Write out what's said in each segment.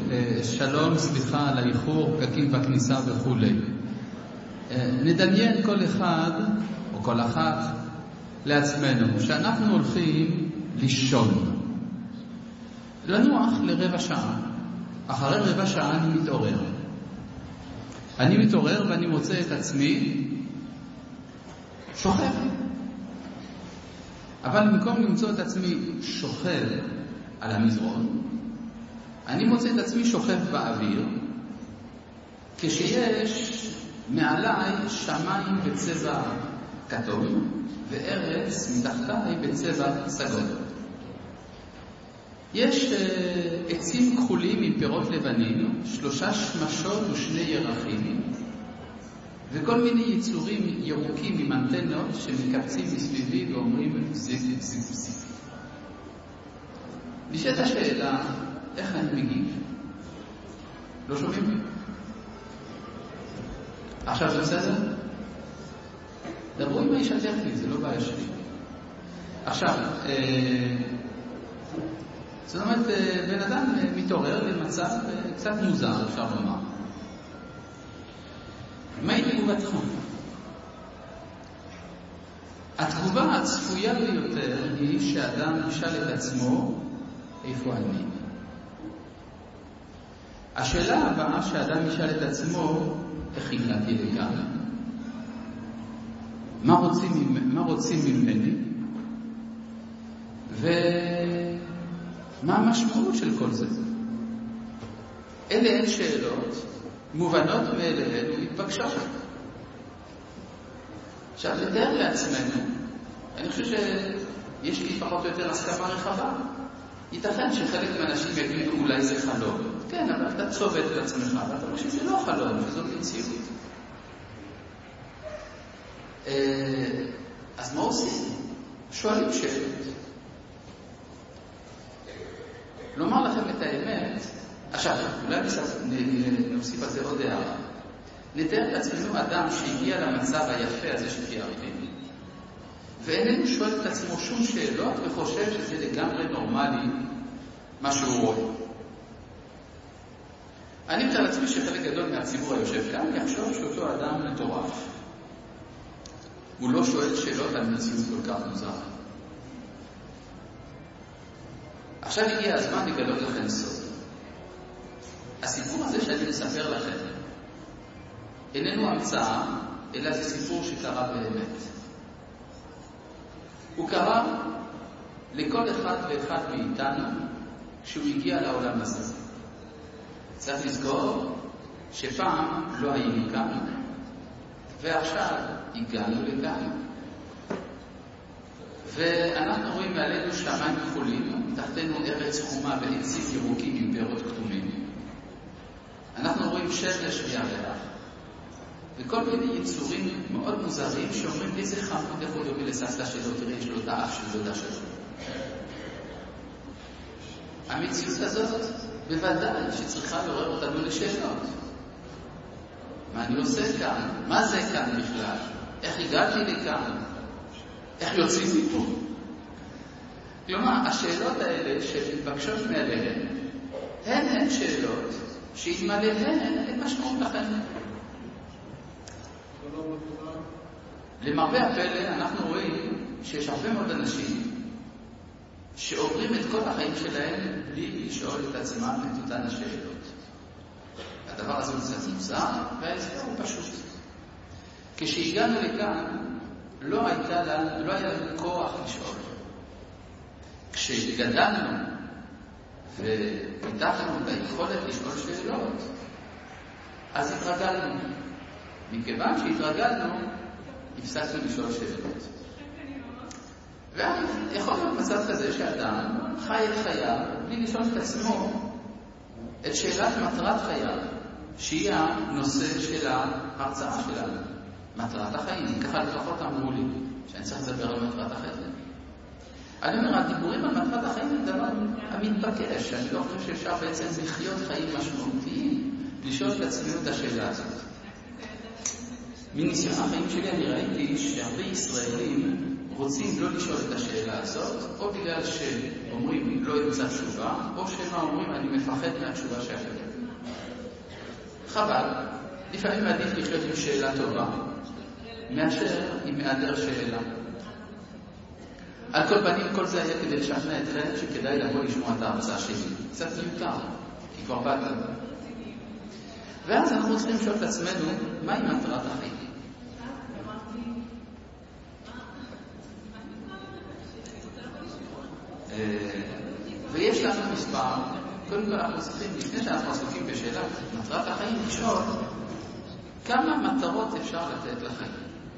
שלום, סליחה על האיחור, פקקים בכניסה וכו'. נדמיין כל אחד או כל אחת לעצמנו שאנחנו הולכים לישון, לנוח לרבע שעה. אחרי רבע שעה אני מתעורר ואני מוצא את עצמי שוכב. אבל במקום למצוא את עצמי שוכב על המזרון, אני מוצא את עצמי שוכב באוויר, כשיש מעליי שמיים בצבע כתום וארץ מתחתיי בצבע סגול. יש עצים כחולים עם פירות לבנים, 3 שמשות ו2 ירחים, וכל מיני יצורים ירוקים עם אנטנות שמקפצים מסביבי ואומרים זיק זיק זיק. נשאלת השאלה, איך אני מגיב? לא שומעים לי? עכשיו זה בסדר? דברו עם האיש הטכני, זה לא בעיה שלי. עכשיו, זאת אומרת, בן אדם מתעורר למצב קצת מוזר, אפשר לומר. מהי תגובתך? התגובה הצפויה ביותר היא שאדם ישאל את עצמו, איפה אני? השאלה הבאה שאדם ישאל את עצמו, איך הגעתי לכאן? מה רוצים ממני? ומה המשמעות של כל זה? אלה הן שאלות מובנות מאליהן ומתבקשות. עכשיו, לתאר לעצמנו, אני חושב שיש לי פחות או יותר הסכמה רחבה. ייתכן שחלק מהאנשים יגידו אולי זה חלום. כן, אבל אתה צובט את עצמך, ואתה חושב שזה לא חלום, שזאת מציאות. אז מה עושים? שואלים שאלות. לומר לכם את האמת, עכשיו, אולי נוסיף על זה עוד הערה. נתאר לעצמנו אדם שהגיע למצב היפה הזה שתיארתי, ואיננו שואל את עצמו שום שאלות וחושב שזה לגמרי נורמלי מה שהוא רואה. אני מתאר לעצמי שחלק גדול מהציבור היושב כאן יחשוב שאותו אדם מטורף. הוא לא שואל שאלות על מציאות כל כך מוזרה. עכשיו הגיע הזמן לגלות לכם סוד. הסיפור הזה שאני מספר לכם איננו המצאה, אלא זה סיפור שקרה באמת. הוא קרה לכל אחד ואחד מאיתנו כשהוא הגיע לעולם הזה. צריך לזכור שפעם לא היינו כאן, ועכשיו הגענו לכאן. ואנחנו רואים מעלינו שמיים כחולים, תחתנו ארץ חומה ועצים ירוקים עם פירות כתומים. אנחנו רואים שמש וירח, וכל מיני יצורים מאוד מוזרים שאומרים איזה חמוד, איך הוא דומה לסבתא שלו, תראה, יש לו את האף של דודה שלו. המציאות הזאת בוודאי שצריכה לעורר אותנו לשאלות. מה אני עושה כאן? מה זה כאן בכלל? איך הגעתי לכאן? איך יוצאים מפה? כלומר, השאלות האלה שמתבקשות מעליהן, הן שאלות שהתמלאהן אין משמעות לכן. למרבה הפלא אנחנו רואים שיש הרבה מאוד אנשים שעוברים את כל החיים שלהם בלי לשאול את עצמם את אותן השאלות. הדבר הזה הוא קצת מוזר, וההסבר הוא פשוט. כשהגענו לכאן, לא היה לנו כוח לשאול. כשגדלנו ופיתחנו את היכולת לשאול שאלות, אז התרגלנו. מכיוון שהתרגלנו, הפסקנו לשאול שאלות. ויכול להיות מצב כזה שאדם חי את חייו בלי לשאול את עצמו את שאלת מטרת חייו, שהיא הנושא של ההרצאה שלנו. מטרת החיים, ככה לפחות אמרו לי, שאני צריך לדבר על מטרת החיים. אני אומר, הדיבורים על מטרת החיים הם דבר המתבקש, אני לא חושב שאפשר בעצם לחיות חיים משמעותיים, לשאול את עצמנו את השאלה הזאת. מניסיון החיים שלי אני ראיתי שהרבה ישראלים רוצים לא לשאול את השאלה הזאת, או בגלל שאומרים לא ימצא תשובה, או שמה אומרים אני מפחד מהתשובה שאחרת. חבל, לפעמים עדיף לחיות עם שאלה טובה, מאשר עם היעדר שאלה. על כל פנים, כל זה היה כדי לשכנע אתכם שכדאי לבוא לשמוע את ההרצאה שלי. קצת מיותר, כי כבר באת. ואז אנחנו צריכים לשאול את עצמנו, מהי מטרת החיים? ויש לנו מספר, קודם כל אנחנו צריכים, לפני שאנחנו עסוקים בשאלה, מטרת החיים, לשאול כמה מטרות אפשר לתת לחיים.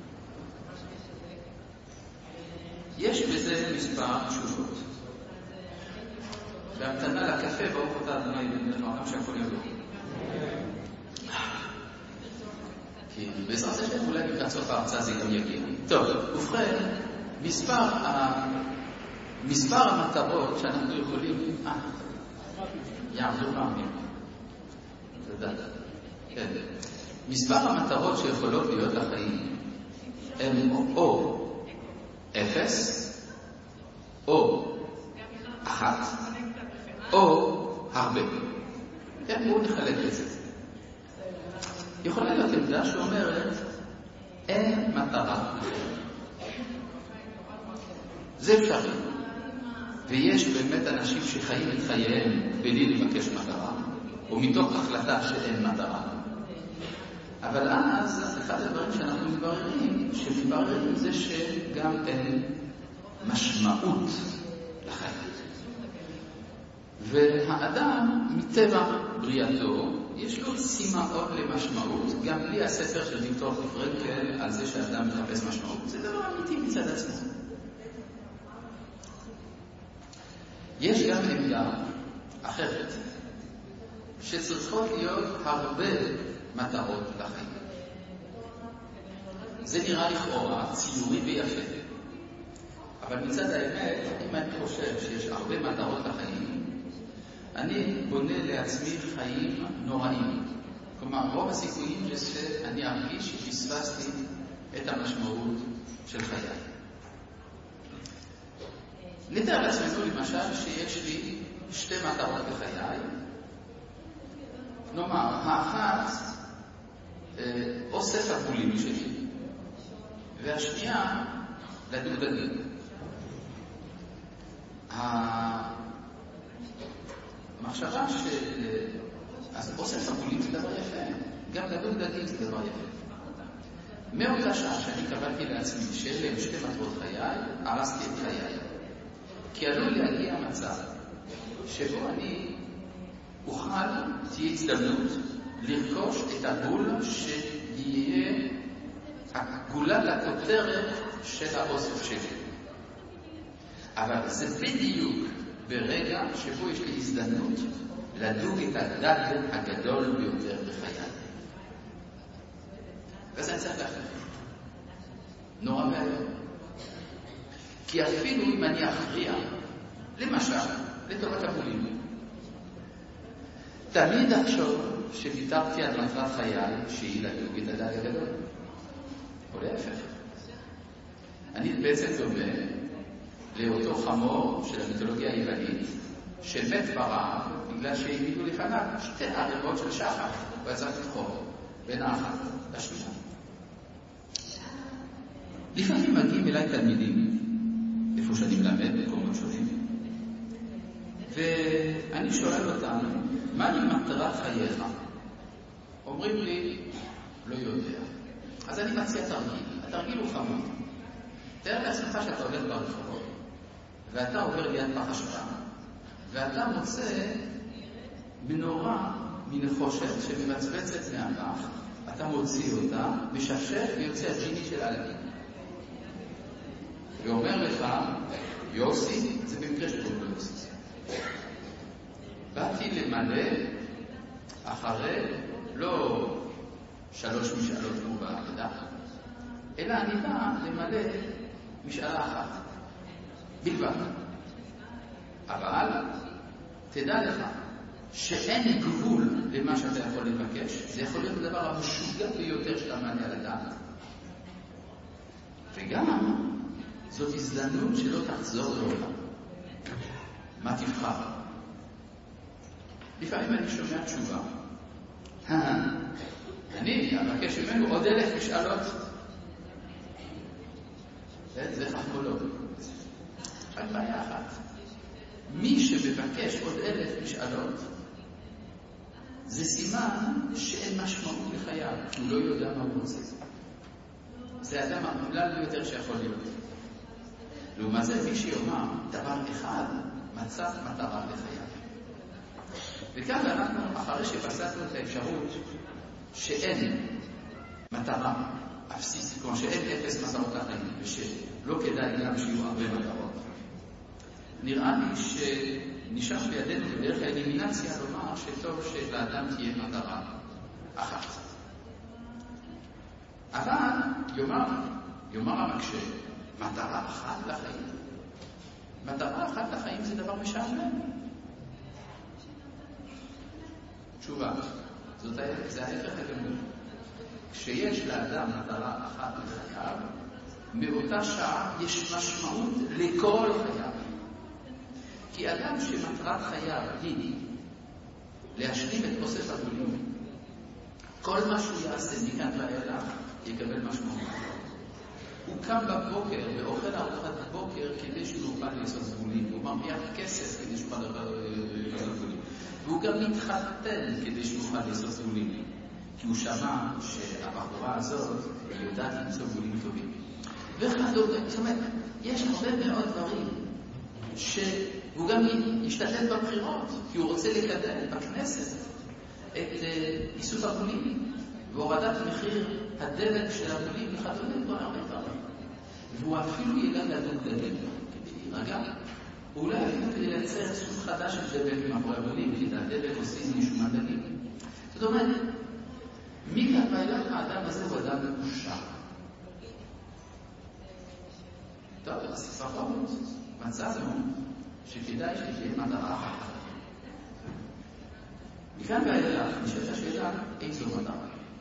יש בזה מספר תשובות. בהמתנה לקפה, ברוך אותה אדוני יבן לך העולם שהכל יבוא. כי בעזרת השם אולי לקראת סוף ההרצאה זה גם יגיע. טוב, ובכן, מספר המטרות שאנחנו יכולים... יעמדו פעמים. תודה. כן. מספר המטרות שיכולות להיות לחיים הם או 0, או 1, או הרבה. כן, בואו נחלק את זה. יכולה להיות עמדה שאומרת, אין מטרה. זה אפשרי. ויש באמת אנשים שחיים את חייהם בלי לבקש מטרה, או מתוך החלטה שאין מטרה. אבל אז, אחד הדברים שאנחנו שמתבררים זה שגם אין משמעות לחיים. והאדם, מטבע בריאתו, יש לו סימאות למשמעות, גם בלי הספר של ויקטור פרנקל על זה שהאדם מחפש משמעות. זה דבר אמיתי מצד עצמו. יש גם עמדה אחרת, שצריכות להיות הרבה מטרות לחיים. זה נראה לכאורה ציורי ויפה. אבל מצד האמת, אם אני חושב שיש הרבה מטרות לחיים, אני בונה לעצמי חיים נוראים. כלומר, רוב הסיכויים זה שאני ארגיש שפספסתי את המשמעות של חיי. נתאר לעצמנו למשל שיש לי שתי מטרות בחיי. נאמר, האחת אוסף הפולים שלי, והשנייה לדוגדגים. המחשבה אז אוסף הפולים זה דבר יפה, גם לדוגדגים זה דבר יפה. מאותה שעה שאני קבלתי לעצמי שאלה שתי מטרות חיי, הרסתי את חיי. כי עלול להגיע מצב שבו אני אוכל, תהיה הזדמנות לרכוש את הגול שיהיה הגולה לכותרת של האוסף שלי. אבל זה בדיוק ברגע שבו יש לי הזדמנות לדוג את הדג הגדול ביותר בחיי. וזה אני צריך להחליט. נורא מהיום. כי אפילו אם אני אכריע, למשל, לטובת הבולים, תמיד אחשוב שוויתרתי על מטרת חיי שהיא לדוג את הדג הגדול. או להפך. אני בעצם דומה לאותו חמור של המיתולוגיה היוונית, שמת ברעב בגלל שהעמידו לפניו שתי ערימות של שחר, והוא צריך לבחור בין האחת לשנייה. לפעמים מגיעים אליי תלמידים, איפה שאני מלמד במקומות שונים, ואני שואל אותם, מהי מטרת חייך? אומרים לי, לא יודע. אז אני מציע תרגיל. התרגיל הוא חמור. תאר לעצמך שאתה הולך ברחוב, ואתה עובר ליד פח אשפה, ואתה מוצא מנורה מנחושת שממצבצת מהפח, אתה מוציא אותה, משפשף ויוצא הג'יני של אלגין. ואומר לך, יוסי, זה במקרה של יוסי. באתי למלא אחרי לא 3 משאלות כמו בעבודה, אלא אני בא למלא משאלה אחת בלבד. אבל תדע לך שאין גבול למה שאתה יכול לבקש. זה יכול להיות הדבר המשוגע ביותר שאתה מעלה על הדעת. וגם זאת הזדמנות שלא תחזור לעולם. מה תבחר? לפעמים אני שומע תשובה. אני אבקש ממנו עוד 1,000 משאלות. זה חכמולוג. רק בעיה אחת. מי שמבקש עוד 1,000 משאלות, זה סימן שאין משמעות לחייו, כי הוא לא יודע מה הוא רוצה. זה האדם המולל ביותר שיכול להיות. לעומת זה, מי שיאמר דבר אחד, מצא מטרה לחייו. וכאן אנחנו, אחרי שפסקנו את האפשרות שאין מטרה אפסית, כמו שאין אפס מטרות לחיים, ושלא כדאי גם שיהיו הרבה מטרות, נראה לי שנשאר בידינו בדרך האלימינציה לומר שטוב שלאדם תהיה מטרה אחת. אבל יאמר המקשה, מטרה אחת לחיים. מטרה אחת לחיים זה דבר משעמם. תשובה, זה ההפך הגמור. כשיש לאדם מטרה אחת לחייו, מאותה שעה יש משמעות לכל חייו. כי אדם שמטרת חייו היא להשלים את אוסף הגולים, כל מה שהוא יעשה מכאן ואילך יקבל משמעות. הוא קם בבוקר ואוכל ארוחת בוקר כדי שהוא יוכל לעשות גבולים. הוא מרוויח כסף כדי שהוא יוכל לעשות גבולים. והוא גם מתחתן כדי שהוא יוכל לעשות גבולים. כי הוא שמע שהבחורה הזאת יודעת למצוא גבולים טובים. וכדומה, זאת אומרת, יש הרבה מאוד דברים שהוא גם ישתתף בבחירות, כי הוא רוצה לקדם בכנסת את איסוף הגבולים והורדת מחיר הדלק של הגבולים וכדומה, כל הרבה דברים. והוא אפילו ידע לדון דלק כדי להירגע, אולי אפילו כדי לייצר סוג חדש של דלק מאחורי הגבולים, כי את הדלק עושים משום מדלים. זאת אומרת, מכאן ואילך האדם הזה הוא אדם מאושר. טוב, אז לפחות מצאנו שכדאי שתהיה מטרה אחת. מכאן ואילך נשאלת השאלה, איזו מטרה?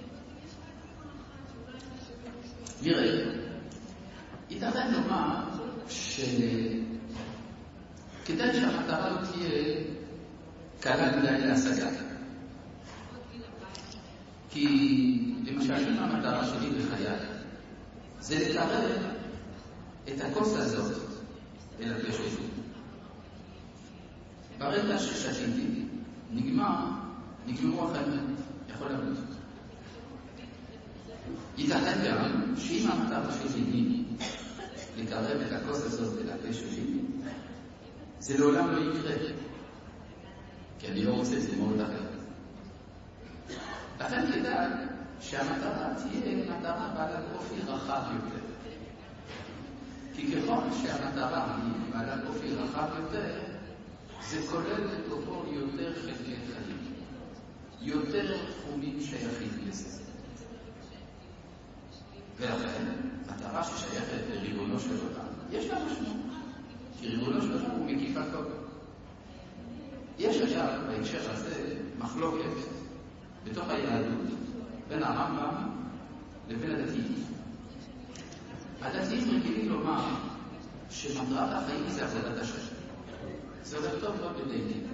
נראה, ייתכן לומר שכדאי שהמטרה לא תהיה קלה מדי להשגה. כי למשל, אם המטרה שלי בחיי זה לקרב את הכוס הזאת אל הפה שלי. ברגע ששתיתי, נגמרו החיים, יכול למות. ייתכן גם שאם המטרה שלי היא לקרב את הכוס הזאת אל הפה שלי, זה לעולם לא יקרה, כי אני לא רוצה ללמוד אחרת. לכן כדאי שהמטרה תהיה מטרה בעלת אופי רחב יותר. כי ככל שהמטרה היא בעלת אופי רחב יותר, זה כולל לתוכו יותר חלקי חיים, יותר תחומים שייכים לזה. ולכן, מטרה ששייכת לריבונו של עולם, יש לה משמעות. כי ריבונו של עולם הוא מקיף הכל. יש אגב בהקשר הזה מחלוקת בתוך היהדות בין הרמב"ם לבין הדתיים. הדתיים רגילים לומר שמטרת החיים זה עבודת השם. זה הולך טוב לא בדיינים.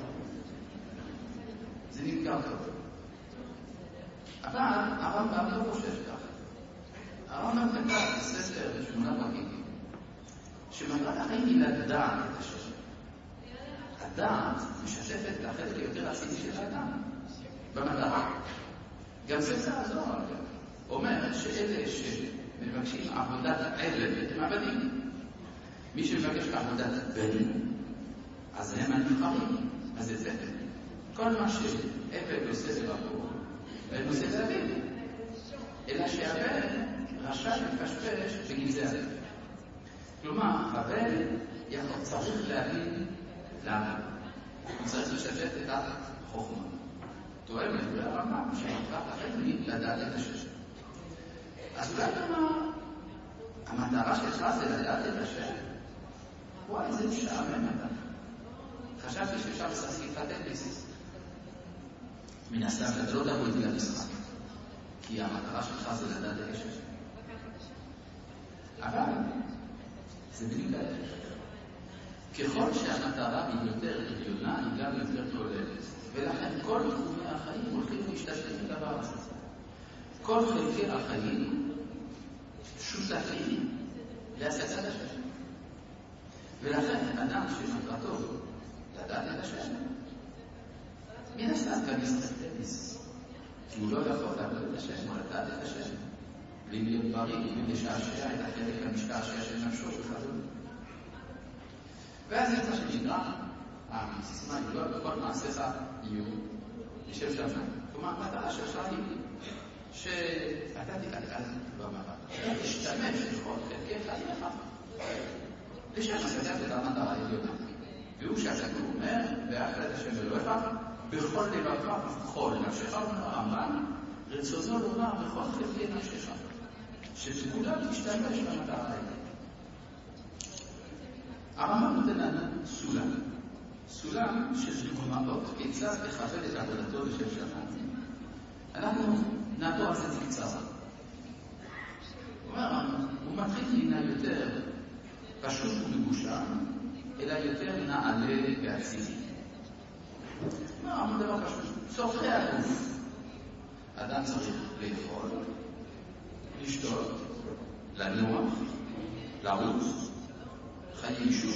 זה נמכר טוב. אבל הרמב"ם לא חושב כך. הרמב"ם כתב בספר 8 פרקים שמטרת החיים היא לדעת את השם. הדעת משתפת לחלק היותר רציני של האדם במטרה. גם ספר הזוהר אומר שאלה שמבקשים עבודת עבד הם עבדים. מי שמבקש עבודת בן, אז הם הנבחרים, אז זה צפת. כל מה שעבד עושה לבחור, בן עושה לעבד. אלא שהבן רשאי לפשפש בגזי הלב. כלומר, הבן צריך להבין למה. הוא צריך לשתף את החוכמה. תואם את דברי הרמב"ם שמטרת החיים היא לדעת את השם. אז אולי כלומר, המטרה שלך זה לדעת את השם. וואי, זה משעמם אדם. חשבתי שאפשר לשחק טניס. מן הסתם, אתה לא תבוא איתי למשחק. כי המטרה שלך זה לדעת את השם. אבל זה בדיוק ההפך. ככל שהמטרה היא יותר עליונה, היא גם יותר כוללת. ולכן כל תחומי החיים הולכים להשתתף בדבר הזה. כל חלקי החיים שותפים להשגת השם. ולכן אדם שמטרתו לדעת את השם, מן הסתם גם ישחק טניס. כי הוא לא יכול לעבוד את השם או לדעת את השם. בלי להיות בריא, בלי לשעשע את החלק המשתעשע של נפשו וכדומה. ואז יצא שנקרא, הסיסמה היא לא בכל מעשיך יהיו לשם שמיים. כלומר, המטרה שלך היא שאתה תתעל במטרה. תשתמש בכל חלקי חייך לשם השגת את המטרה העליונה. והוא שהכתוב אומר, ואהבת את השם אלוהיך בכל לבבך ובכל נפשך, אומר הרמב"ם, רצונו לומר בכל חלקי נפשך, שכולם תשתמש במטרה העליונה. הרמב"ם נותן לנו סולם של דוגמאות כיצד לכוון את עבודתו לשם שמיים. אנחנו נעבור על זה בקצרה. הוא מתחיל מן יותר פשוט ומגושם, אלא יותר נעלה ואצילי. מה דבר פשוט? צורכי הגוף. אדם צריך לאכול, לשתות, לנוח, לרוץ, חיי אישות.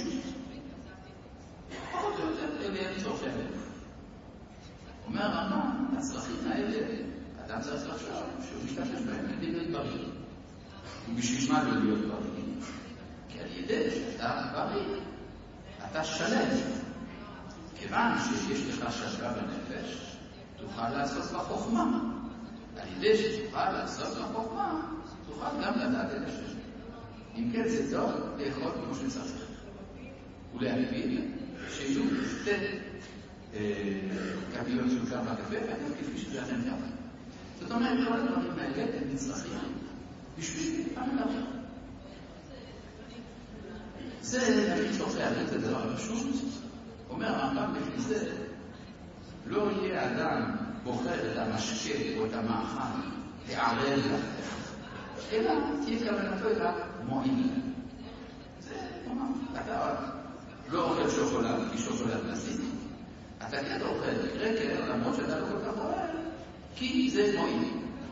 פחות או יותר אלה הם צורכי הגוף. אומר הרמב"ם, הצרכים האלה, אדם צריך לחשוב שהוא משתמש בהם כדי להיות בריא. ובשביל מה לא להיות בריא? כי על ידי שאתה בריא, אתה שלם. כיוון שיש לך שלווה בנפש, תוכל לעשות בחוכמה. על ידי שתוכל לעשות בחוכמה, תוכל גם לדעת את השם. אם כן זה טוב, לאכול כמו שצריך. ולהבין שיהיו שתי כפיות של קר בקפה, ואתם כפי שזה אתם ככה. זאת אומרת, כל הדברים האלה הם מצרכים בשביל המלאכה. זה נגיד צורכי הגוף, זה דבר פשוט. אומר הרמב"ם לפי זה, לא יהיה אדם בוחר את המשקה או את המאכל לערב לכך, אלא תהיה כוונתו אלא מועיל. זה אומר, אתה לא אוכל שוקולד, כי שוקולד נסיק. אתה כן אוכל קרקר, למרות שאתה לא כל כך אוהב, כי זה מועיל.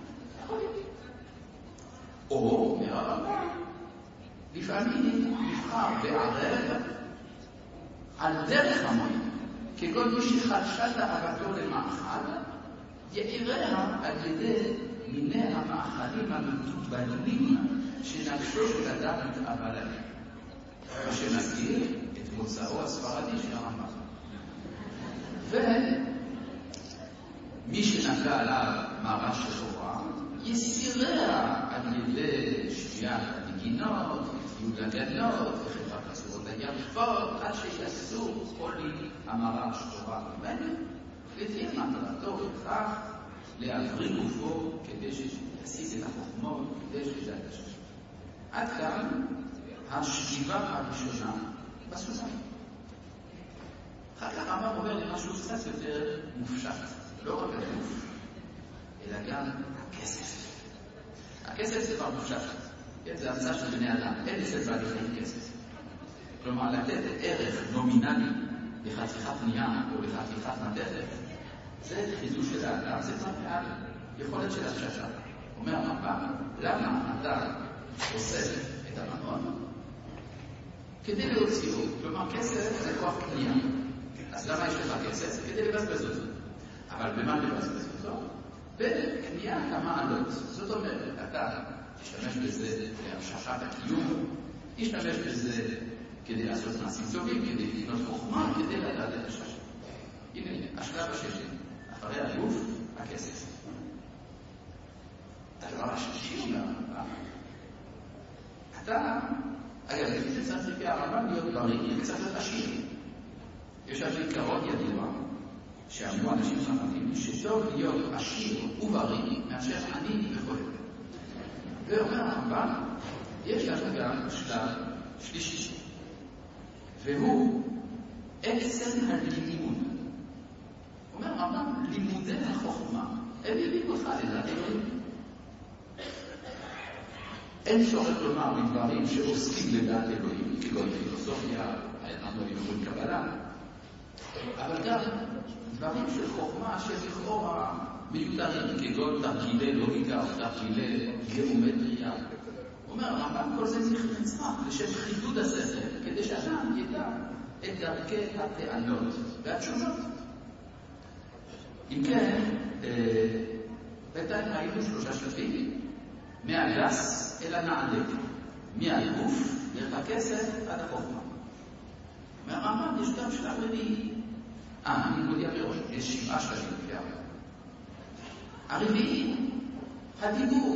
או, אומר הרמב"ם, לפעמים נבחר בערב על דרך המועיל, כגון מי שחלשה תאוותו למאכל, יעיריה על ידי מיני המאכלים המתובלים שנפשו של אדם מתאווה להם. מה שמזכיר את מוצאו הספרדי של הרמב"ם. ומי שנפלה עליו מרש לכאורה, יסיריה על ידי שמיעת הנגינות, ציוד הגנות, וחברת הצורות היפות, עד שיעשו חולי המרש תורה ממנו, לפי מטרתו בכך להבריא גופו כדי שישיג את החוכמות, כדי שידע את השם. עד כאן השכיבה הראשונה בסולם. אחר כך הרמב"ם אומר לי משהו קצת יותר מופשט, לא רק הגוף, אלא גם הכסף. הכסף זה כבר מופשט. זה המצאה של בני אדם, אין אצל בעלי חיים כסף. כלומר, לתת ערך נומינלי לחתיכת נייר או לחתיכת מתכת, זה חידוש של האדם, זה כבר מעל יכולת של הששה. אומר הרמב"ם, למה אתה אוסף את הממון? כדי להוציאו, כלומר כסף זה כוח קנייה. אז למה יש לך כסף? כדי לבזבז אותו. אבל במה לבזבז אותו? בקנייה כמה עלות. זאת אומרת, אתה תשתמש בזה להמשכת הקיום, תשתמש בזה כדי לעשות מעשים טובים, כדי לבנות חוכמה, כדי לדעת את השם. הנה, השלב השני, אחרי הגוף, הכסף. הדבר השלישי, אתה, אגב, לפי זה צריך לפי הרמב"ם להיות בריא, וצריך להיות עשיר. יש על עיקרון ידוע, שאמרו אנשים חכמים, שטוב להיות עשיר ובריא מאשר עני וחולה. ואומר הרמב"ם, יש לנו גם שלב שלישי, והוא עצם הלימוד. אומר הרמב"ם, לימודי החוכמה, הם יביאו אותך לדעת אלוהים. אין צורך לומר בדברים שעוסקים לדעת אלוהים, כגון פילוסופיה, אנחנו אומרים קבלה, אבל גם דברים של חוכמה שלכאורה מיותרים, כגון תרגילי לוגיקה או תרגילי גיאומטריה. אומר הרמב"ם, כל זה נצרך לשם חידוד השכל, כדי שאדם ידע את דרכי הטענות והתשובות. אם כן, בינתיים ראינו 3 שלבים, מהגס אל הנעלה, מהגוף דרך הכסף עד החוכמה. מהרמב"ם יש גם שלב רביעי. אני מודיע מראש, יש 7 שלבים לפי הרמב"ם. הרביעי, הדיבור.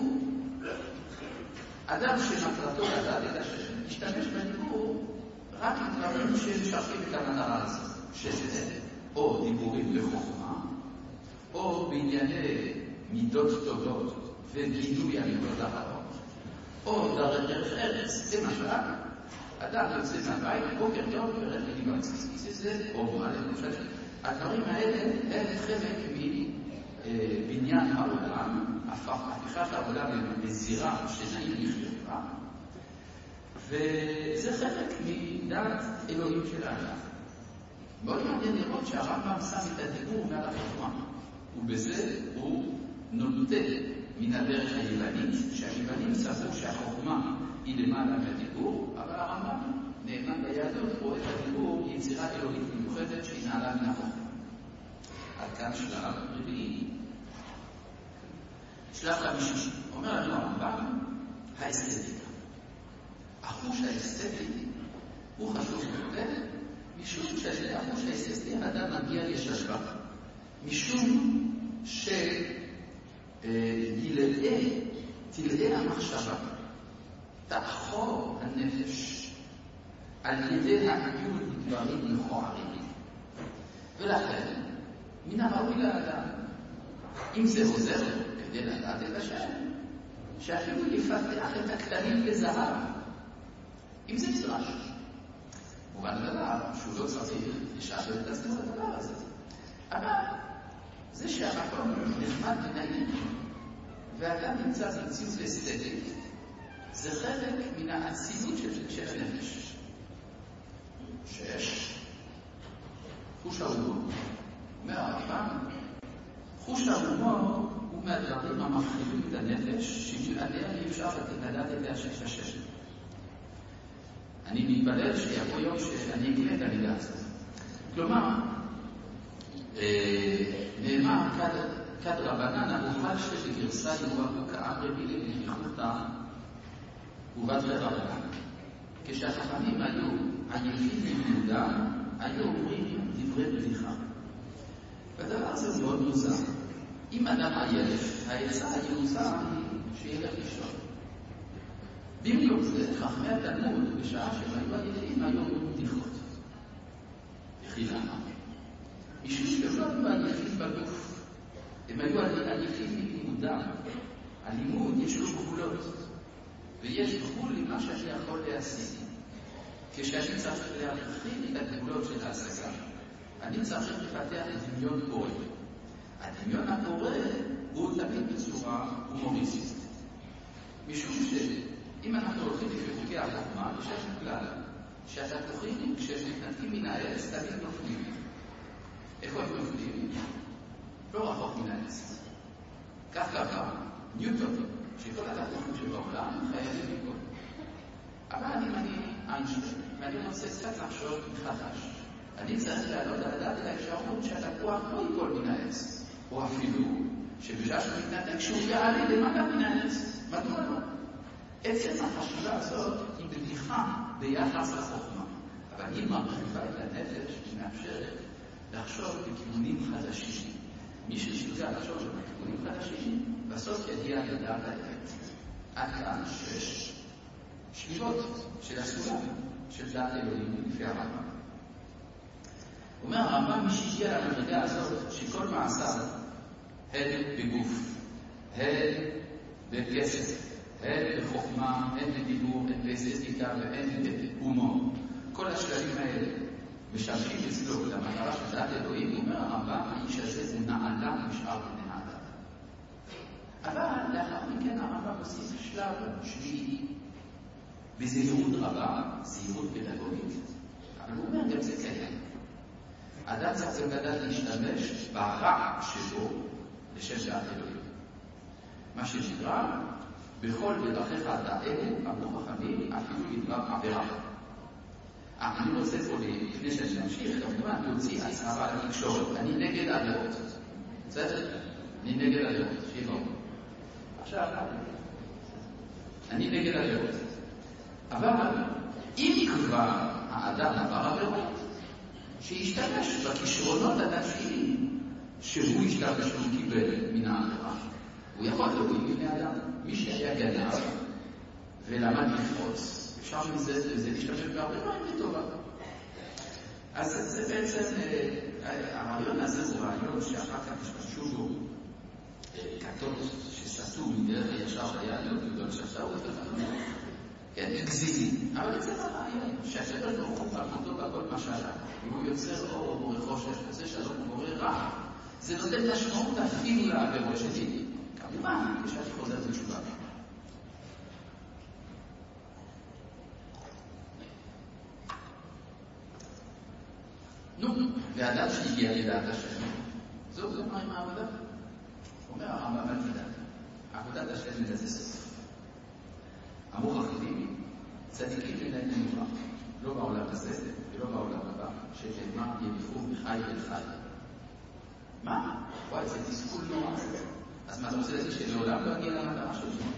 אדם שמטרתו לדעת את השם, משתמש בדיבור רק לדברים שמשרתים את המטרה הזאת, שזה או דיבורים לחוכמה, או בענייני מידות טובות וגילוי המידות הרעות, או דרך ארץ. למשל, אדם יוצא מהבית, בוקר טוב, ירד לגבעת זה או מעלה. הדברים האלה הם חלק מבניין העולם, הפיכת העולם לזירה שנעים לחיות בה, וזה חלק מדעת אלוהים של האדם. מאוד מעניין לראות שהרמב"ם שם את הדיבור מעל החוכמה, ובזה הוא נוטה מן הדרך היוונית, שהיוונים סברו שהחוכמה היא למעלה מהדיבור, אבל הרמב"ם נאמן ביהדות רואה את הדיבור יצירה אלוהית מיוחדת שהיא נעלה מן החוכמה. עד כאן שלב רביעי. שלב חמישי, אומר לנו הרמב"ם, האסתטיקה. החוש האסתטי הוא חשוב יותר, משום שעל החוש האסתטי האדם מגיע לשלווה, משום תלאה המחשבה, תאחור הנפש על ידי העיון בדברים מכוערים. ולכן, מן הראוי לאדם, אם זה עוזר כדי לדעת את השם, שאפילו יפתח את הקטנים בזהב, אם זה נדרש. מובן לדבר שהוא לא צריך לשאול את עצמו את הדבר הזה. אבל זה שהמקום נחמד ונעים, ואדם נמצא במציאות אסתטית, זה חלק מן האצילות של הנפש. 6. חוש ההומור. אומר הרמב"ם, חוש ההומור הוא מהדברים המפחידים את הנפש, שבלעדיהם אי אפשר לדעת את השם. אני מתפלל שיבוא יום שאני אגלה את המילה הזאת. כלומר, נאמר כד רבנן, המוכל שבגרסה יובאו כעם רבילים לנכנותה ובדרי רבנן. כשהחכמים היו עייפים מלימודם, היו אומרים דברי בדיחה. והדבר הזה הוא מאוד מוזר. אם אדם עייף, העצה היעוצה היא שילך לישון. במקום זה, חכמי התלמוד, בשעה שהם היו עייפים, היו אומרים בדיחות. וכי למה? משום שהם לא היו עייפים בגוף. הם היו עייפים מלימודם. הלימוד יש לו גבולות. ויש גבול למה שאני יכול להשיג. כשאני צריך להרחיב את הגבולות של ההשגה, אני צריך לפתח דמיון פורה. הדמיון הפורה הוא תמיד בצורה הומוריסטית. משום שאם אנחנו הולכים לפי חוקי החוכמה, יש לנו כלל שהתפוחים כשמתנתקים מן העץ תמיד נופלים. איפה הם נופלים? לא רחוק מן העץ. כך קרה ניוטון, שכל התפוחים שבעולם חייבים ליפול. אבל אני איינשטיין, ואני רוצה קצת לחשוב מחדש. אני צריך לעלות על הדעת את האפשרות שהתפוח לא ייפול מן העץ, או אפילו שבשעה שמתנתק שהוא יעלה למעלה מן העץ. מדוע לא? עצם החשיבה הזאת היא בדיחה ביחס לחוכמה, אבל היא מרחיבה את הנפש ומאפשרת לחשוב בכיוונים חדשים. מי שיודע לחשוב בכיוונים חדשים, בסוף יגיע לדעת האמת. עד כאן 6 שליבות של הסולם של דעת אלוהים לפי הרמב"ם. אומר הרמב"ם, מי שהגיע למדרגה הזאת שכל מעשיו הן בגוף, הן בכסף, הן בחוכמה, הן בדיבור, הן באסתטיקה והן בהומור. כל השלבים האלה משמשים אצלו למטרה של דעת אלוהים. אומר הרמב"ם, האיש הזה הוא נעלה משאר בני האדם. אבל לאחר מכן הרמב"ם מוסיף שלב שביעי, בזהירות רבה, זהירות פדגוגית, אבל הוא אומר גם זה קיים. אדם צריך לדעת להשתמש ברע שבו לשם דעת אלוהים. מה שנקרא, בכל דרכיך אתה אלה, אמרו חכמים, אפילו בדבר עבירה. אני רוצה פה, לפני שאני ממשיך, כמובן, להוציא הצהרה לתקשורת. אני נגד עבירות. בסדר? אני נגד עבירות. שיבוא. עכשיו, אני נגד עבירות. אבל אם כבר האדם עבר עבירות, שישתמש בכישרונות הנפשיים שהוא השתמש שהוא קיבל מן העבירה. הוא יכול להוריד מבני אדם. מי שהיה גנב ולמד לפרוץ, אפשר מזה להשתמש בעבירה לטובה. אז זה בעצם, הרעיון הזה הוא רעיון שאחר כך השתמשו בו כתות שסטו מדרך הישר ליהדות, וגדול שסטו ופתחנו. כן, אקזיטי. אבל זה הרעיון, שהשבר ברוך הוא פרחותו בכל משלה. אם הוא יוצר אור או בורא חושך, עושה שלום ובורא רע. זה נותן משמעות אפילו לעבירות שלי. כמובן, כשאני חוזר לתשובה. נו, ואדם שהגיע לדעת השם, זו מה עם העבודה? אומר הרמב"ם על תדעת. עבודת השם לזה סוף. אמרו חכמים, צדיקים לנהל מנוחה, לא בעולם הזה ולא בעולם הבא, שתאמר יניחו מחי אל חי. מה? וואי, זה תסכול נורא. אז מה אתה רוצה להגיד שלעולם לא אגיע למטרה של זה?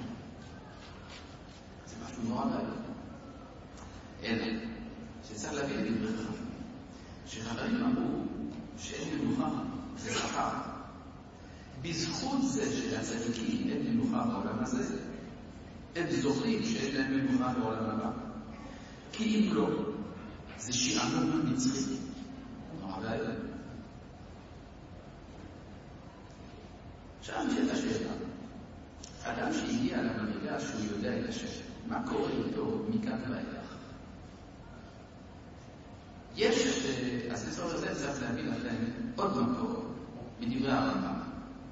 זה משהו נורא בעיה. אלא, שצריך להבין את דברי חכמים. שחכמים אמרו שאין מנוחה זה שכר. בזכות זה של הצדיקים אין מנוחה בעולם הזה, הם זוכרים שאין להם מנוחה בעולם הבא. כי אם לא, זה שעמום נצחי. נורא בעיה. עכשיו נשאלת השאלה, אדם שהגיע למדרגה שהוא יודע את השם, מה קורה איתו מכאן ואילך? יש, אז לצורך זה צריך להביא לכם עוד מקור מדברי הרמב"ם.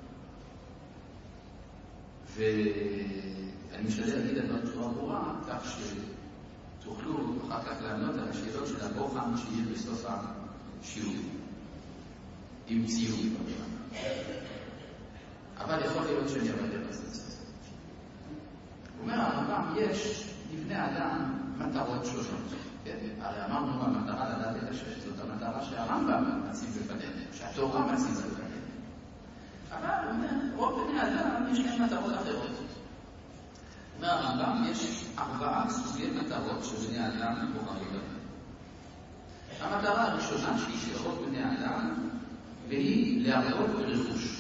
ואני משתדל להגיד את זה בצורה ברורה, כך שתוכלו אחר כך לענות על השאלות של הבוחן שיהיה בסוף השיעור, עם ציורים במיוחד. אבל יכול להיות שאני אבדר בזה. הוא אומר, הרמב"ם, יש לבני אדם מטרות שונות. הרי אמרנו המטרה לדעת את השם, זאת המטרה שהרמב"ם מציב בפנינו, שהתורה מציב בפנינו. אבל הוא אומר, רוב בני אדם יש להם מטרות אחרות. הוא אומר, הרמב"ם, יש 4 סוגי מטרות שבני אדם בוחרים בהם. המטרה הראשונה שהיא של רוב בני אדם, והיא להראות ברכוש.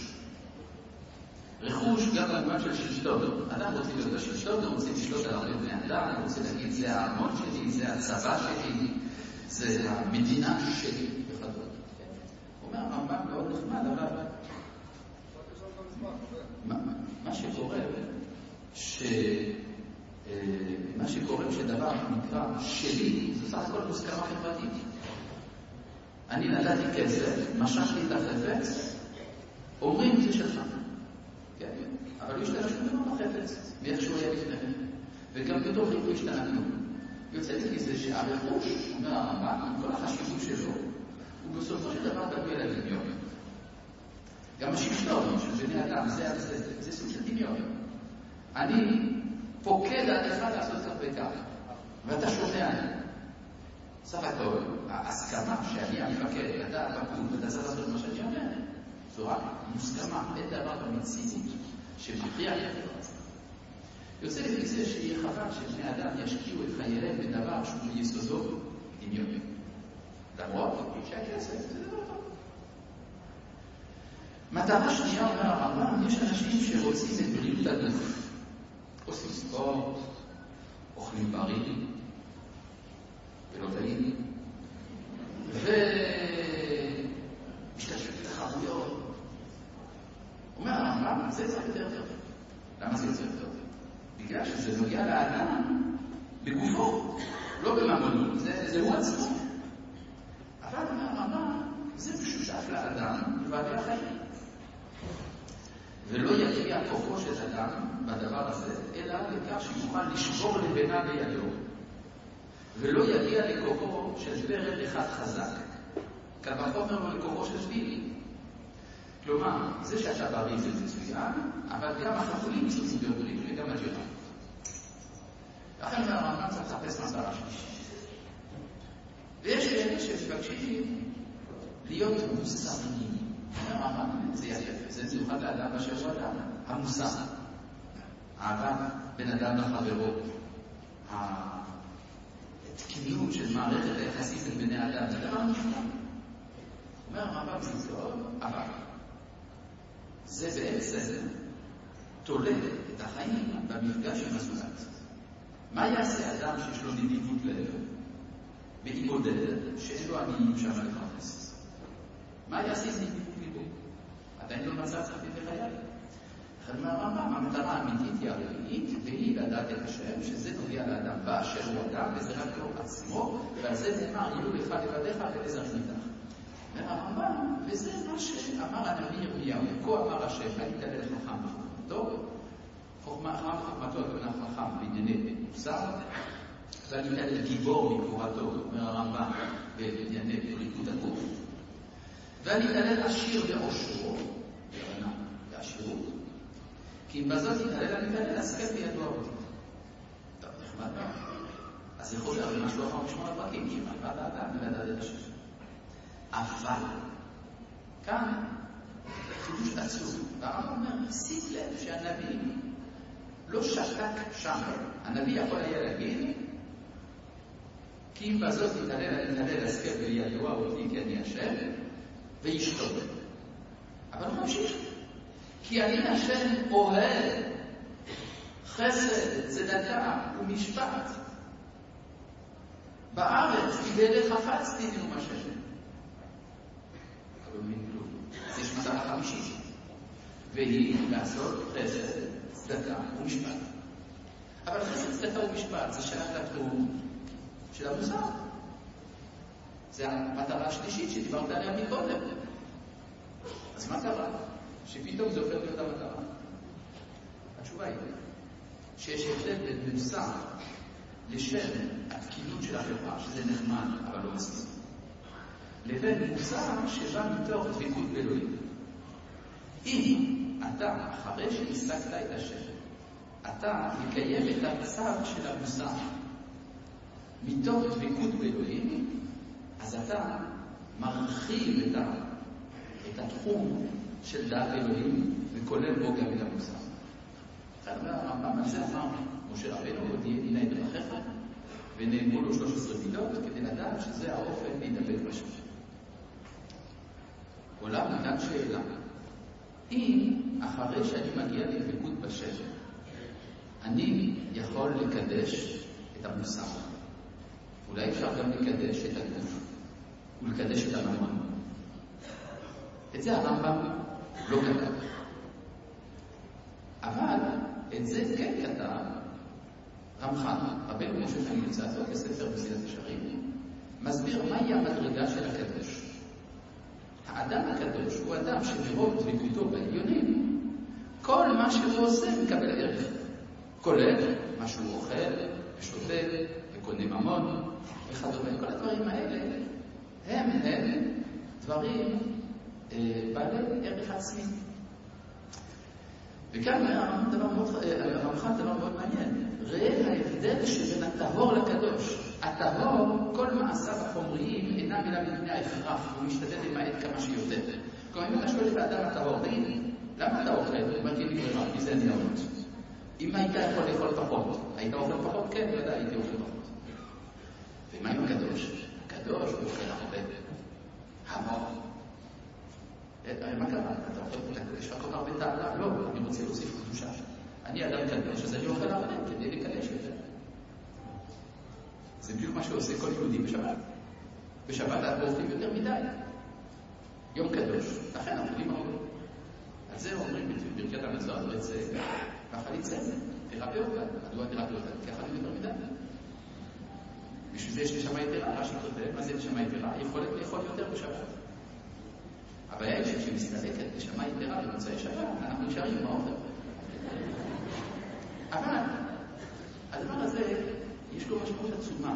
רכוש גם במובן של שלטון. אדם רוצה להיות בשלטון, הוא רוצה לשלוט על הרבה בני אדם, הוא רוצה להגיד, זה הארמון שלי, זה הצבא שלי, זה המדינה שלי, וכדומה. הוא אומר, הרמב"ם מאוד נחמד, אבל מה שקורה שדבר נקרא שלי, זה סך הכל מוסכמה חברתית. אני נתתי כסף, משכתי את החפץ, אומרים זה שלך. אבל הוא השתנה שום דבר בחפץ, מאיך שהוא היה לפני. וגם בתוך הוא השתנה כלום. יוצא לי זה שהרכוש, אומר הרמב"ם, עם כל החשיבות שלו, הוא בסופו של דבר בנוי על הדמיון. גם השלטון של בני אדם, זה סוג של דמיון. אני פוקד על אחד לעשות כך וכך, ואתה שומע לי. סך הכל, ההסכמה שאני המפקד, אתה הפקוד, ואתה צריך לעשות מה שאני אומר, זו רק מוסכמה, אין דבר במציאות שמכריע לדבר הזה. יוצא לפי זה שיהיה חבל שבני אדם ישקיעו את חייהם בדבר שהוא יסודו דמיוני. למרות שהכסף זה דבר טוב. מטרה שנייה, אומר הרמב"ם, יש אנשים שרוצים את בריאות הגוף. עושים ספורט, אוכלים בריא, ולא טעים, ומשתתפים בתחרויות. אומר הרמב"ם, זה צריך יותר טוב. למה זה יותר טוב? בגלל שזה נוגע לאדם בגופו, לא בממונו, זה הוא עצמו. אבל אומר הרמב"ם, זה משותף לאדם בבעלי החיים. ולא יקל יגיע כוחו של אדם בדבר הזה, אלא לכך שיוכל לשבור לבנה בידו, ולא יגיע לכוחו של ברד אחד חזק. קל וחומר לא לכוחו של שביל. כלומר, זה שאתה בריא זה מצוין, אבל גם החתולים צריכים להיות בריאים, וגם הג'ירפות. לכן הרמב"ם צריך לחפש מטרה שלישית. ויש כאלה שמבקשים להיות מוסריים. הרמב"ם זה יפה, זה מיוחד לאדם באשר הוא אדם. המוסר, אהבה בין אדם לחברו, התקינות של מערכת היחסית בין בני אדם, זה דבר נפלא. אומר הרמב"ם זה טוב, אבל זה בעצם תולה את החיים במפגש עם הזולת. מה יעשה אדם שיש לו נדיבות לב בהתמודד שאין לו עניים שם לחפש? מה יעשה עם נדיבות ליבו? עדיין לא מצא צחתית לחייל. לכן מהרמב"ם המטרה האמיתית היא הרביעית, והיא לדעת את השם, שזה נוגע לאדם באשר הוא אדם, וזה רק לא עצמו, ועל זה נאמר יהיו לך לבדיך ולעזר איתך. מהרמב"ם, וזה מה שאמר הנביא ירמיהו, כה אמר השם, אל תתעלל חכם בחוכמתו, חוכמתו הכוונה חכם בענייני מוסר, ואל תתעלל גיבור מגבורתו, אומר הרמב"ם, בענייני פריקות הגוף, ואל תתעלל עשיר בעושרו, בעשירות, כי אם בזאת יתעלל המתעלל, הסכת בידו אותי. טוב, נחמד מאוד. אז זה חוזר למשהו אחר משמונה פרקים, שמלבד האדם ולדעת את השם. אבל, כאן, חידוש עצוב. והרמב"ם אומר, שים לב שהנביא לא שתק שם. הנביא יכול היה להגיד, כי אם בזאת יתעלל הסכת בידו אותי, כי אני השם, וישתוק. אבל הוא ממשיך. כי אני השם אוהב, חסד, צדקה ומשפט. בארץ, כדי חפצתי נאום השם. אבל מין כלום. אז יש מטרה חמישית. והיא לעשות חסד, צדקה ומשפט. אבל חסד, צדקה ומשפט זה שייך לתחום של המוסר. זה המטרה השלישית שדיברת עליה מקודם. אז מה קרה? שפתאום זה הופך להיות המטרה. התשובה היא שיש הבדל בין מוסר לשם התקינות של החברה, שזה נחמד אבל לא מספיק, לבין מוסר שבא מתוך דבקות באלוהים. אם אתה, אחרי שהשגת את השם, אתה מקיים את הצו של המוסר מתוך דבקות באלוהים, אז אתה מרחיב את התחום של דעת אלוהים, וכולל בו גם את המוסר. הרמב"ם על זה אמר, משה רבנו, הנה את דרכיך, ונאמרו לו 13 מידות, כדי לדעת שזה האופן להידבק בשם. עולה מכאן שאלה, אם אחרי שאני מגיע לדבקות בשם, אני יכול לקדש את המוסר, אולי אפשר גם לקדש את הגוף, ולקדש את הממון. את זה הרמב"ם לא כתב. אבל את זה כן כתב רמח"ל, רבנו משה חיים לוצאטו, בספר מסילת ישרים, מסביר מהי המדרגה של הקדוש. האדם הקדוש הוא אדם שמרוב דבקותו בעליונים, כל מה שהוא עושה מקבל ערך. כולל מה שהוא אוכל ושותה וקונה ממון וכדומה. כל הדברים האלה הם דברים בעלי ערך עצמי. וכאן הרמח"ל דבר מאוד מעניין. ראה ההבדל שבין הטהור לקדוש. הטהור, כל מעשיו החומריים אינם אלא מפני ההכרח, הוא משתדל למעט כמה שיותר. כלומר, אם אתה שואל את האדם הטהור, תגיד, למה אתה אוכל? הוא אומר, כי לי ברירה, כי זה אני אמות. אם היית יכול לאכול פחות, היית אוכל פחות? כן, לא יודע, הייתי אוכל פחות. ומה עם הקדוש? הקדוש הוא אוכל הרבה. המון. מה קרה? יש לך כל הרבה תעלה? לא, אני רוצה להוסיף קדושה. אני אדם קדוש, אז אני אוכל הרבה כדי לקדש יותר. זה בדיוק מה שעושה כל יהודי בשבת. בשבת אנחנו אוכלים יותר מדי. יום קדוש, לכן אוכלים הרבה. על זה אומרים בברכת המזון, ככה ליצא, תרפא אותה. מדוע תרפא אותה? כי אכלים יותר מדי. בשביל זה יש נשמה יתרה, רש"י כותב, מה זה נשמה יתרה? יכולת לאכול יותר בשבת. הבעיה היא שכשמסתלקת נשמה יתרה במוצאי שבת, אנחנו נשארים באוכל.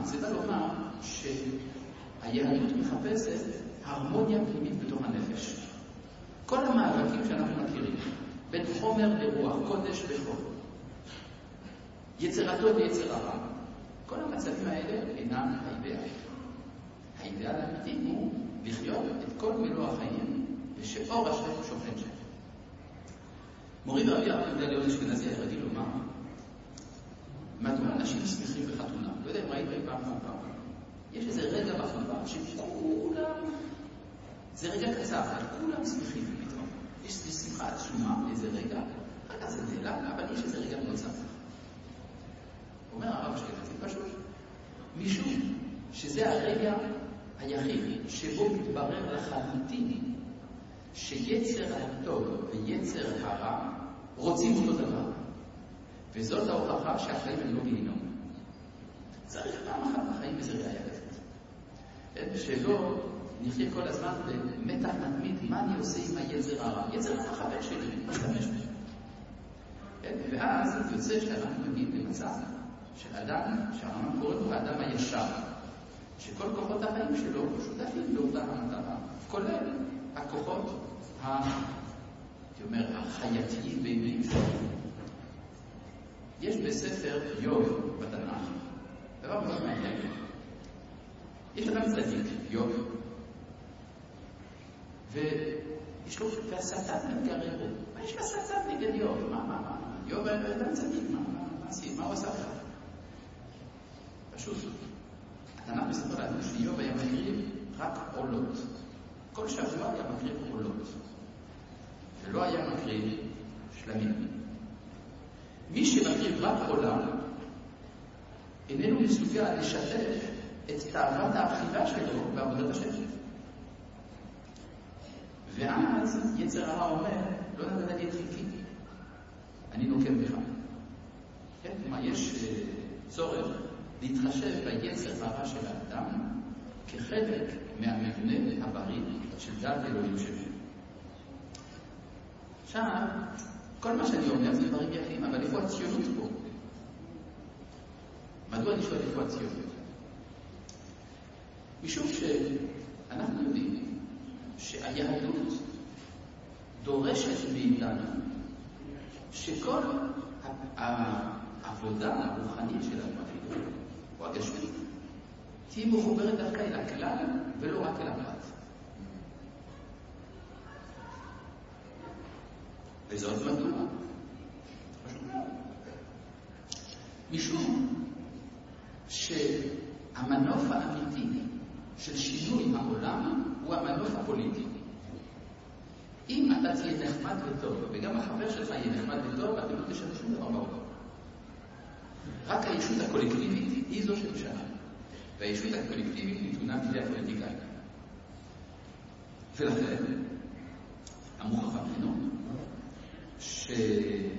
לומר? זה בא לומר שהיהדות מחפשת הרמוניה פנימית בתוך הנפש. כל המאבקים שאנחנו מכירים, בין חומר לרוח, קודש וחול, יצר הטוב ויצר הרע, כל המצבים האלה אינם האידאל. האידאל האמיתי הוא לחיות את כל מלוא החיים ושאור השם שוכן שם. מורי ורבי הרב יהודה הלאון אשכנזי היה רגיל לומר, מדוע אנשים שמחים בחתונה? לא יודע אם ראיתם פעם או פעם. יש איזה רגע בחתונה שכולם, זה רגע קצר, אבל כולם שמחים פתאום. יש שמחה עצומה איזה רגע, רגע זה נעלם, אבל יש איזה רגע מאוד שמח. אומר הרב אשכנזי פשוט, משום שזה הרגע היחיד שבו מתברר לחלוטין שיצר הטוב ויצר הרע רוצים אותו דבר. וזאת ההוכחה שהחיים הם לא גיהינום. צריך פעם אחת בחיים איזה ראייה כזאת. שלא נחיה כל הזמן במתח מתמיד, מה אני עושה עם היצר הרע? יצר הרע חבר שלי, משתמש בזה. ואז יוצא שאנחנו מגיעים למצב של אדם, שהרמב"ם קורא לו האדם הישר, שכל כוחות החיים שלו שותפים לאותה המטרה, כולל הכוחות החייתיים בימים שלו. יש בספר איוב בתנ"ך דבר מאוד מעניין. יש אדם צדיק, איוב, ויש לו, והשטן מתגרר בו. מה יש לשטן נגד איוב? מה? איוב היה אדם צדיק, מה הוא עשה לך? פשוט. התנ"ך מספר לנו שאיוב היה מקריב רק עולות. כל שבוע היה מקריב עולות. ולא היה מקריב שלמים. מי שמקריב רק עולה, איננו מסוגל לשתף את תאוות האכילה שלו בעבודת השם. ואז יצר הרע אומר, לא נתת לי את חלקי, אני נוקם בך. כן, כלומר, יש צורך להתחשב ביצר הרע של האדם כחלק מהמבנה הבריא של דת אלוהים שלי. עכשיו, כל מה שאני אומר זה דברים יפים, אבל איפה הציונות פה? מדוע אני שואל איפה הציונות? משום שאנחנו יודעים שהיהדות דורשת מאיתנו שכל העבודה הרוחנית שלנו אפילו, או הגשמית, תהיה מחוברת דווקא אל הכלל ולא רק אל הפרט. וזאת מדוע? פשוט מאוד. משום שהמנוף האמיתי של שינוי העולם הוא המנוף הפוליטי. אם אתה תהיה נחמד וטוב, וגם החבר שלך יהיה נחמד וטוב, אתם לא תשנו שום דבר בעולם. רק הישות הקולקטיבית היא זו שמשנה. והישות הקולקטיבית נתונה בידי הפוליטיקאים. ולכן, המוכח ממנו, שאין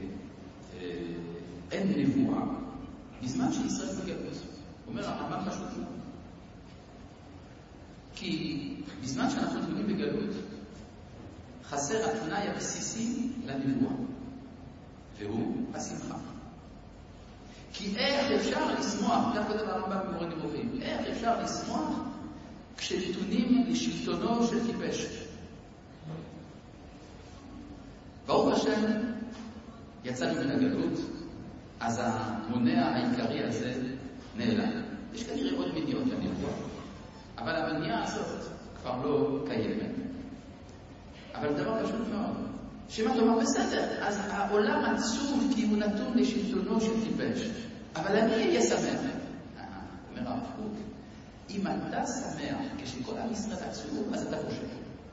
נבואה בזמן שישראל בגלות. אומר הרמב"ם פשוט מאוד. כי בזמן שאנחנו תלויים בגלות, חסר התנאי הבסיסי לנבואה, והוא השמחה. כי איך אפשר לשמוח, כך כותב הרמב"ם במורה נבוכים, איך אפשר לשמוח כשנתונים לשלטונו של טיפש? ברוך השם, יצאנו מן הגלות, אז המונע העיקרי הזה נעלם. יש כנראה עוד מניעות לנבואה, אבל המניעה הזאת כבר לא קיימת. אבל דבר פשוט מאוד, שמה תאמר בסדר, אז העולם עצוב כי הוא נתון לשלטונו של טיפש, אבל אני אהיה שמח. אומר הרב קוק, אם אתה שמח כשכל עם ישראל עצוב, אז אתה חושב.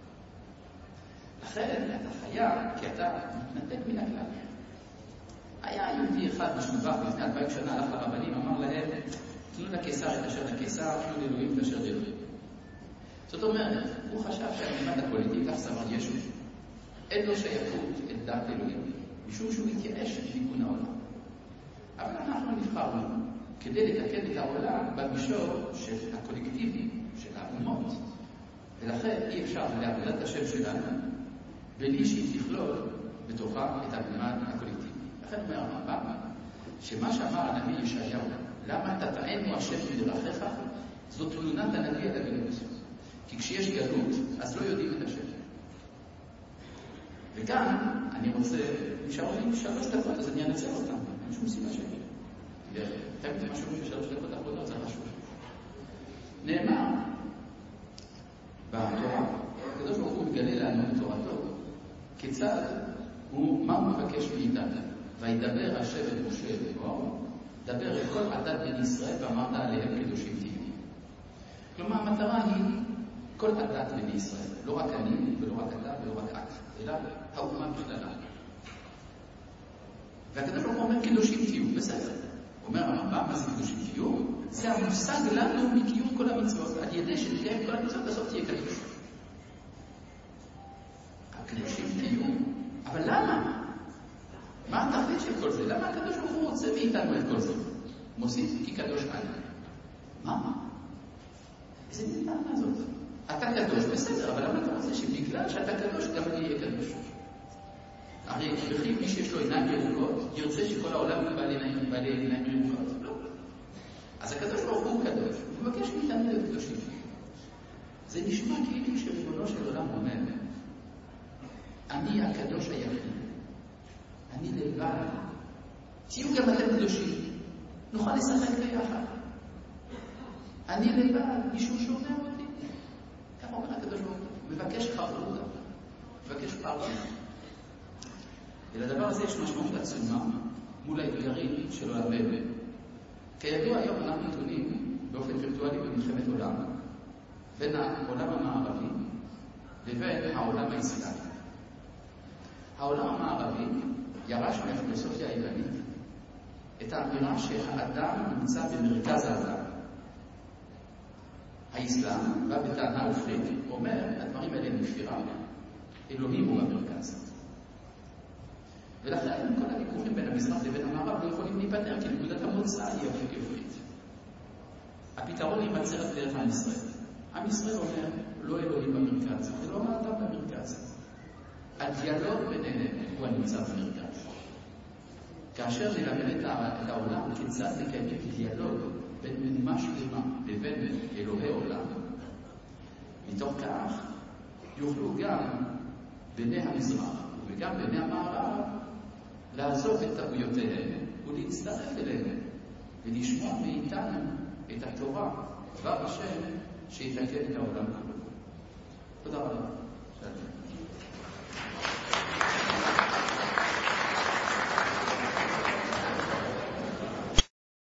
לכן אתה חייב, כי אתה מתנתק מן הכלל. היה יהודי אחד משובח לפני 2000 שנה, הלך לרבנים, אמר להם, תנו לקיסר את אשר לקיסר, תנו לאלוהים את אשר לאלוהים. זאת אומרת, הוא חשב שהמימד הפוליטי, כך סבר ישו, אין לו שייכות אל דת אלוהים, משום שהוא התייאש מתיקון העולם. אבל אנחנו נבחרנו כדי לתקן את העולם במישור של הקולקטיבי, של האומות. ולכן אי אפשר לעבודת השם שלנו, בלי שהיא תכלול בתוכה את המימד הקולקטיבי. לכן אומר הרמב"ם, שמה שאמר הנביא ישעיהו למה תטענו השם בדרכיך? זאת תלונת הנביא על הגלות. כי כשיש גלות, אז לא יודעים את השם. וכאן אני רוצה, נשאר לי 3 דקות, אז אני אנצל אותם. אין שום סיבה שלי. תמיד משהו ב3 דקות האחרונות, זה חשוב. נאמר בתורה, הקדוש ברוך הוא מגלה לנו בתורתו, כיצד מה הוא מבקש מאיתנו? וידבר השם את משה לאמור, דבר את כל עדת בני ישראל ואמרת עליהם קדושים תהיו. כלומר, המטרה היא כל עדת בני ישראל, לא רק אני ולא רק אתה ולא רק את, אלא האומה בכללה. והקדוש ברוך הוא אומר קדושים תהיו, בסדר. אומר הרמב"ם, מה זה קדושים תהיו? זה המושג לנו מקיום כל המצוות. על ידי שנקיים כל המצוות, בסוף תהיה קדוש. הקדושים תהיו. אבל למה? מה התכלית של כל זה? למה הקדוש ברוך הוא רוצה מאיתנו את כל זה? מוסיף כי קדוש אני. מה? איזה מין טענה זאת? אתה קדוש, בסדר, אבל למה אתה רוצה שבגלל שאתה קדוש גם אני אהיה קדוש? הרי בכי מי שיש לו עיניים ירוקות, ירצה שכל העולם הוא בעלי עיניים ירוקות. לא. אז הקדוש ברוך הוא קדוש, הוא מבקש מאיתנו להיות קדושים. זה נשמע כאילו שריבונו של עולם אומר, אני הקדוש היחיד, אני לבד, תהיו גם אתם קדושים, נוכל לשחק ביחד. אני לבד, מישהו שומע אותי. ככה אומר הקדוש ברוך הוא, מבקש חברות, מבקש פרטנר. ולדבר הזה יש משמעות עצומה מול האתגרים של עולמנו. כידוע היום אנחנו נתונים באופן וירטואלי במלחמת עולם בין העולם המערבי לבין העולם האסלאמי. העולם המערבי ירש מהפילוסופיה היוונית את האמירה שהאדם נמצא במרכז האדם. האסלאם בא בטענה הופכית, אומר, הדברים האלה נפתרה, אלוהים הוא במרכז. ולכן כל הוויכוחים בין המזרח לבין המערב לא יכולים להיפטר, כי נקודת המוצא היא הופכית. הפתרון יימצא דרך עם ישראל. עם ישראל אומר, לא אלוהים במרכז, ולא האדם במרכז. הדיאלוג ביניהם הוא הנמצא במרכז. כאשר נלמד את העולם כיצד לקיים דיאלוג בין אומה שלמה לבין אלוהי עולם, מתוך כך יוכלו גם בני המזרח וגם בני המערב לעזוב את טעויותיהם ולהצטרף אליהם ולשמוע מאיתנו את התורה, דבר השם שיתקן את העולם כולו. תודה רבה.